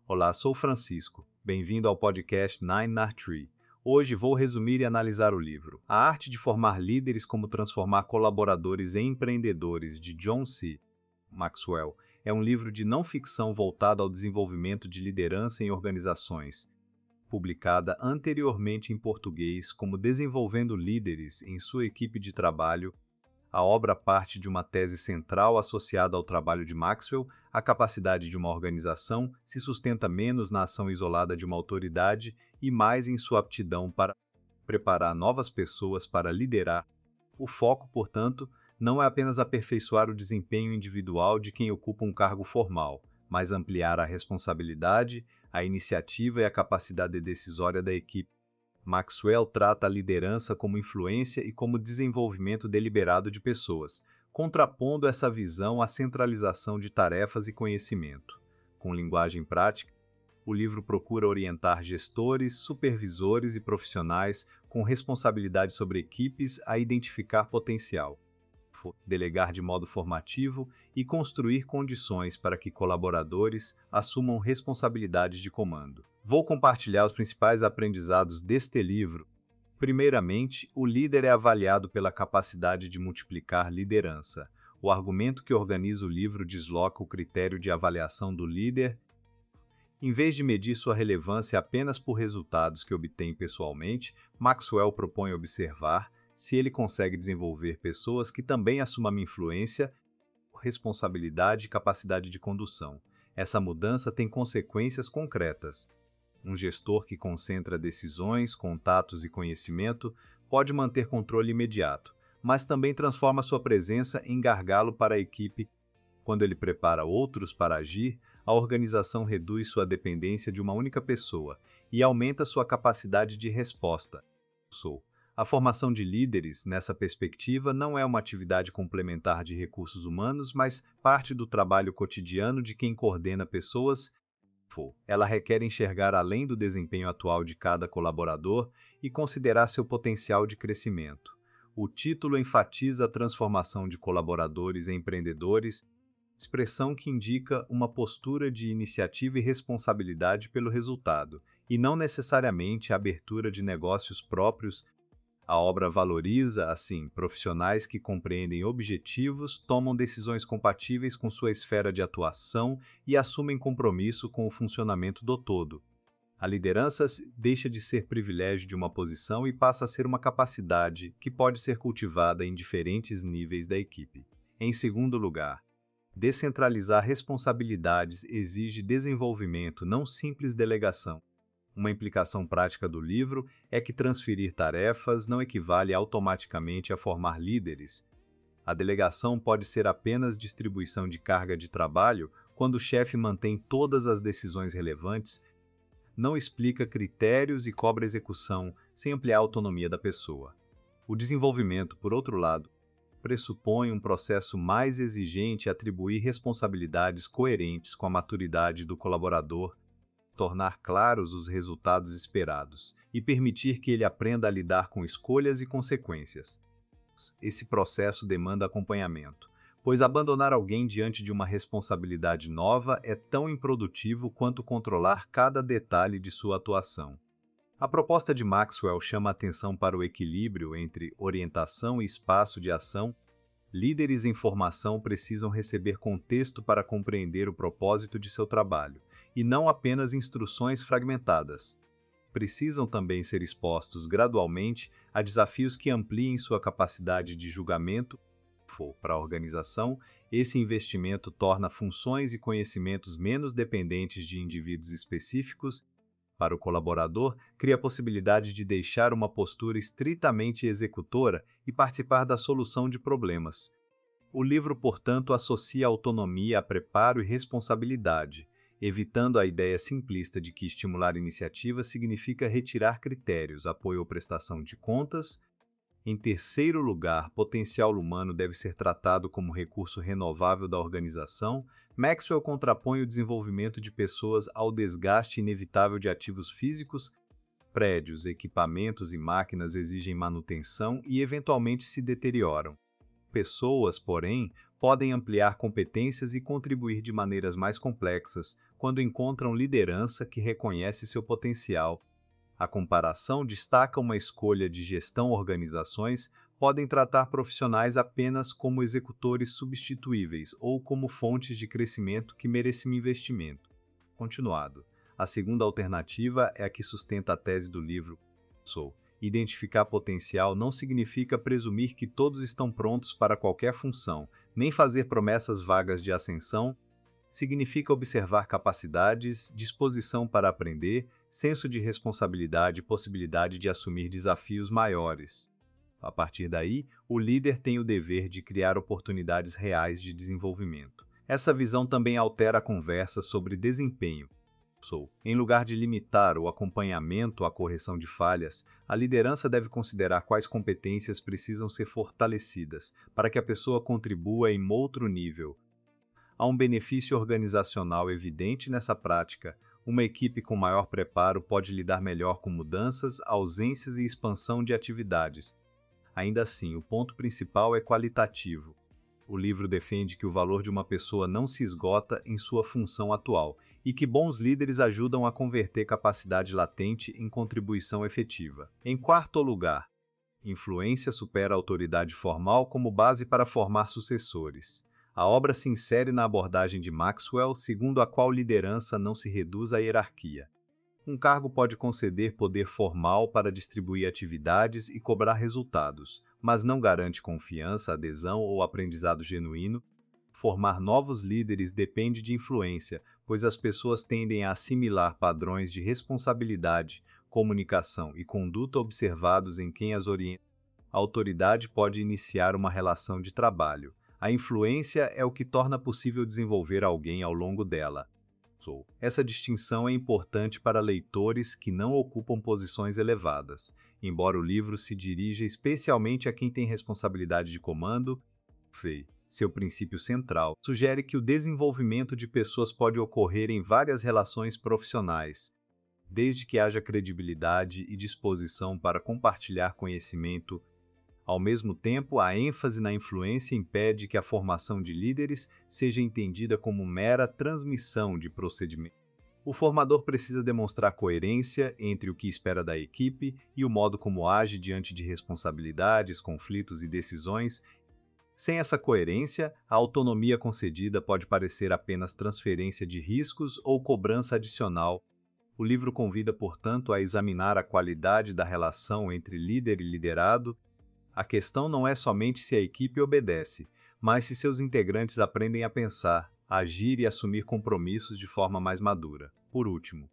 Olá, sou Francisco. Bem-vindo ao podcast Nine na Tree. Hoje vou resumir e analisar o livro A Arte de Formar Líderes como Transformar Colaboradores em Empreendedores, de John C. Maxwell. É um livro de não ficção voltado ao desenvolvimento de liderança em organizações, publicada anteriormente em português como Desenvolvendo Líderes em sua equipe de trabalho. A obra parte de uma tese central associada ao trabalho de Maxwell: a capacidade de uma organização se sustenta menos na ação isolada de uma autoridade e mais em sua aptidão para preparar novas pessoas para liderar. O foco, portanto, não é apenas aperfeiçoar o desempenho individual de quem ocupa um cargo formal, mas ampliar a responsabilidade, a iniciativa e a capacidade decisória da equipe. Maxwell trata a liderança como influência e como desenvolvimento deliberado de pessoas, contrapondo essa visão à centralização de tarefas e conhecimento. Com linguagem prática, o livro procura orientar gestores, supervisores e profissionais com responsabilidade sobre equipes a identificar potencial, delegar de modo formativo e construir condições para que colaboradores assumam responsabilidades de comando. Vou compartilhar os principais aprendizados deste livro. Primeiramente, o líder é avaliado pela capacidade de multiplicar liderança. O argumento que organiza o livro desloca o critério de avaliação do líder. Em vez de medir sua relevância apenas por resultados que obtém pessoalmente, Maxwell propõe observar se ele consegue desenvolver pessoas que também assumam influência, responsabilidade e capacidade de condução. Essa mudança tem consequências concretas. Um gestor que concentra decisões, contatos e conhecimento pode manter controle imediato, mas também transforma sua presença em gargalo para a equipe. Quando ele prepara outros para agir, a organização reduz sua dependência de uma única pessoa e aumenta sua capacidade de resposta. A formação de líderes, nessa perspectiva, não é uma atividade complementar de recursos humanos, mas parte do trabalho cotidiano de quem coordena pessoas. Ela requer enxergar além do desempenho atual de cada colaborador e considerar seu potencial de crescimento. O título enfatiza a transformação de colaboradores em empreendedores, expressão que indica uma postura de iniciativa e responsabilidade pelo resultado, e não necessariamente a abertura de negócios próprios. A obra valoriza, assim, profissionais que compreendem objetivos, tomam decisões compatíveis com sua esfera de atuação e assumem compromisso com o funcionamento do todo. A liderança deixa de ser privilégio de uma posição e passa a ser uma capacidade que pode ser cultivada em diferentes níveis da equipe. Em segundo lugar, descentralizar responsabilidades exige desenvolvimento, não simples delegação. Uma implicação prática do livro é que transferir tarefas não equivale automaticamente a formar líderes. A delegação pode ser apenas distribuição de carga de trabalho quando o chefe mantém todas as decisões relevantes, não explica critérios e cobra execução sem ampliar a autonomia da pessoa. O desenvolvimento, por outro lado, pressupõe um processo mais exigente e atribuir responsabilidades coerentes com a maturidade do colaborador, tornar claros os resultados esperados e permitir que ele aprenda a lidar com escolhas e consequências. Esse processo demanda acompanhamento, pois abandonar alguém diante de uma responsabilidade nova é tão improdutivo quanto controlar cada detalhe de sua atuação. A proposta de Maxwell chama a atenção para o equilíbrio entre orientação e espaço de ação. Líderes em formação precisam receber contexto para compreender o propósito de seu trabalho, e não apenas instruções fragmentadas. Precisam também ser expostos gradualmente a desafios que ampliem sua capacidade de julgamento. Para a organização, esse investimento torna funções e conhecimentos menos dependentes de indivíduos específicos. Para o colaborador, cria a possibilidade de deixar uma postura estritamente executora e participar da solução de problemas. O livro, portanto, associa autonomia a preparo e responsabilidade, evitando a ideia simplista de que estimular iniciativa significa retirar critérios, apoio ou prestação de contas. Em terceiro lugar, potencial humano deve ser tratado como recurso renovável da organização. Maxwell contrapõe o desenvolvimento de pessoas ao desgaste inevitável de ativos físicos. Prédios, equipamentos e máquinas exigem manutenção e eventualmente se deterioram. Pessoas, porém, podem ampliar competências e contribuir de maneiras mais complexas quando encontram liderança que reconhece seu potencial. A comparação destaca uma escolha de gestão organizações podem tratar profissionais apenas como executores substituíveis ou como fontes de crescimento que merecem investimento. Continuado. A segunda alternativa é a que sustenta a tese do livro Sou. Identificar potencial não significa presumir que todos estão prontos para qualquer função, nem fazer promessas vagas de ascensão. Significa observar capacidades, disposição para aprender, senso de responsabilidade e possibilidade de assumir desafios maiores. A partir daí, o líder tem o dever de criar oportunidades reais de desenvolvimento. Essa visão também altera a conversa sobre desempenho. Em lugar de limitar o acompanhamento à correção de falhas, a liderança deve considerar quais competências precisam ser fortalecidas para que a pessoa contribua em outro nível. Há um benefício organizacional evidente nessa prática. Uma equipe com maior preparo pode lidar melhor com mudanças, ausências e expansão de atividades. Ainda assim, o ponto principal é qualitativo. O livro defende que o valor de uma pessoa não se esgota em sua função atual e que bons líderes ajudam a converter capacidade latente em contribuição efetiva. Em quarto lugar, influência supera a autoridade formal como base para formar sucessores. A obra se insere na abordagem de Maxwell, segundo a qual liderança não se reduz à hierarquia. Um cargo pode conceder poder formal para distribuir atividades e cobrar resultados, mas não garante confiança, adesão ou aprendizado genuíno. Formar novos líderes depende de influência, pois as pessoas tendem a assimilar padrões de responsabilidade, comunicação e conduta observados em quem as orienta. A autoridade pode iniciar uma relação de trabalho. A influência é o que torna possível desenvolver alguém ao longo dela. Essa distinção é importante para leitores que não ocupam posições elevadas, embora o livro se dirija especialmente a quem tem responsabilidade de comando. Seu princípio central sugere que o desenvolvimento de pessoas pode ocorrer em várias relações profissionais, desde que haja credibilidade e disposição para compartilhar conhecimento. Ao mesmo tempo, a ênfase na influência impede que a formação de líderes seja entendida como mera transmissão de procedimento. O formador precisa demonstrar coerência entre o que espera da equipe e o modo como age diante de responsabilidades, conflitos e decisões. Sem essa coerência, a autonomia concedida pode parecer apenas transferência de riscos ou cobrança adicional. O livro convida, portanto, a examinar a qualidade da relação entre líder e liderado. A questão não é somente se a equipe obedece, mas se seus integrantes aprendem a pensar, agir e assumir compromissos de forma mais madura. Por último,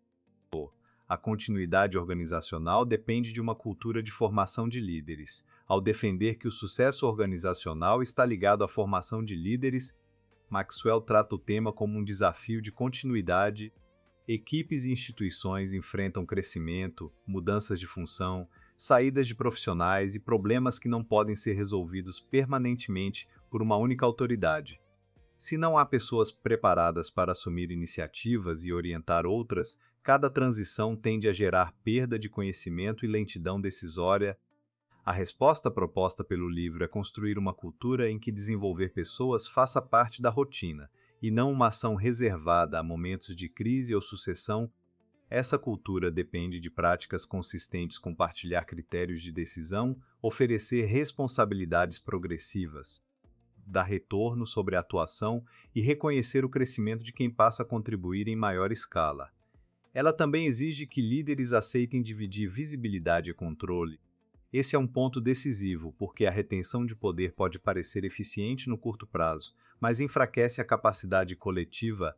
a continuidade organizacional depende de uma cultura de formação de líderes. Ao defender que o sucesso organizacional está ligado à formação de líderes, Maxwell trata o tema como um desafio de continuidade. Equipes e instituições enfrentam crescimento, mudanças de função, saídas de profissionais e problemas que não podem ser resolvidos permanentemente por uma única autoridade. Se não há pessoas preparadas para assumir iniciativas e orientar outras, cada transição tende a gerar perda de conhecimento e lentidão decisória. A resposta proposta pelo livro é construir uma cultura em que desenvolver pessoas faça parte da rotina, e não uma ação reservada a momentos de crise ou sucessão. Essa cultura depende de práticas consistentes com partilhar critérios de decisão, oferecer responsabilidades progressivas, dar retorno sobre a atuação e reconhecer o crescimento de quem passa a contribuir em maior escala. Ela também exige que líderes aceitem dividir visibilidade e controle. Esse é um ponto decisivo, porque a retenção de poder pode parecer eficiente no curto prazo, mas enfraquece a capacidade coletiva.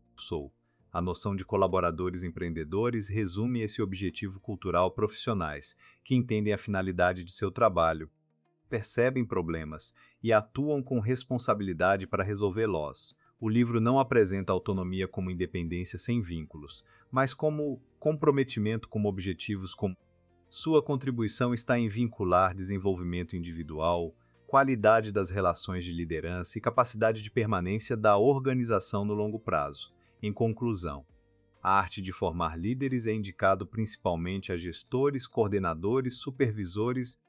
A noção de colaboradores empreendedores resume esse objetivo cultural profissionais, que entendem a finalidade de seu trabalho, percebem problemas e atuam com responsabilidade para resolvê-los. O livro não apresenta autonomia como independência sem vínculos, mas como comprometimento com objetivos comuns. Sua contribuição está em vincular desenvolvimento individual, qualidade das relações de liderança e capacidade de permanência da organização no longo prazo. Em conclusão, a arte de formar líderes é indicado principalmente a gestores, coordenadores, supervisores.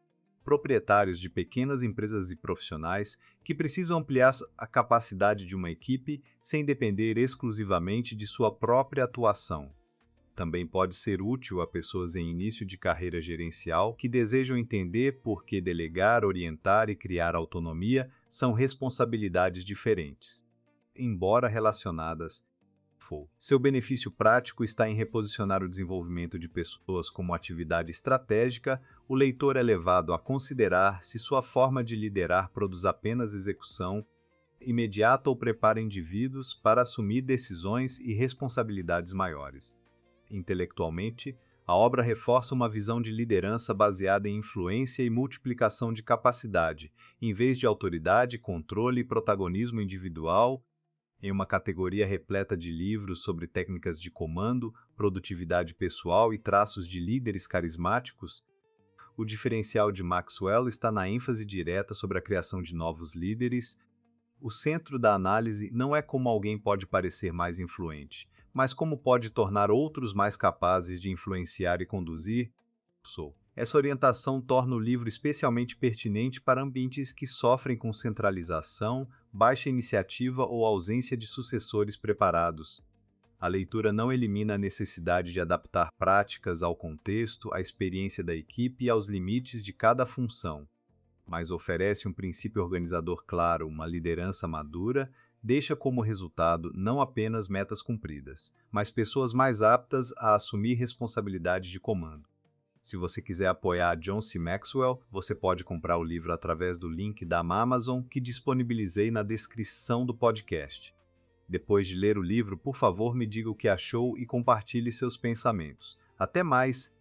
proprietários de pequenas empresas e profissionais que precisam ampliar a capacidade de uma equipe sem depender exclusivamente de sua própria atuação. Também pode ser útil a pessoas em início de carreira gerencial que desejam entender por que delegar, orientar e criar autonomia são responsabilidades diferentes, embora relacionadas. Seu benefício prático está em reposicionar o desenvolvimento de pessoas como atividade estratégica. O leitor é levado a considerar se sua forma de liderar produz apenas execução imediata ou prepara indivíduos para assumir decisões e responsabilidades maiores. Intelectualmente, a obra reforça uma visão de liderança baseada em influência e multiplicação de capacidade, em vez de autoridade, controle e protagonismo individual. Em uma categoria repleta de livros sobre técnicas de comando, produtividade pessoal e traços de líderes carismáticos, o diferencial de Maxwell está na ênfase direta sobre a criação de novos líderes. O centro da análise não é como alguém pode parecer mais influente, mas como pode tornar outros mais capazes de influenciar e conduzir. Essa orientação torna o livro especialmente pertinente para ambientes que sofrem com centralização, baixa iniciativa ou ausência de sucessores preparados. A leitura não elimina a necessidade de adaptar práticas ao contexto, à experiência da equipe e aos limites de cada função, mas oferece um princípio organizador claro, uma liderança madura, deixa como resultado não apenas metas cumpridas, mas pessoas mais aptas a assumir responsabilidade de comando. Se você quiser apoiar John C. Maxwell, você pode comprar o livro através do link da Amazon que disponibilizei na descrição do podcast. Depois de ler o livro, por favor, me diga o que achou e compartilhe seus pensamentos. Até mais!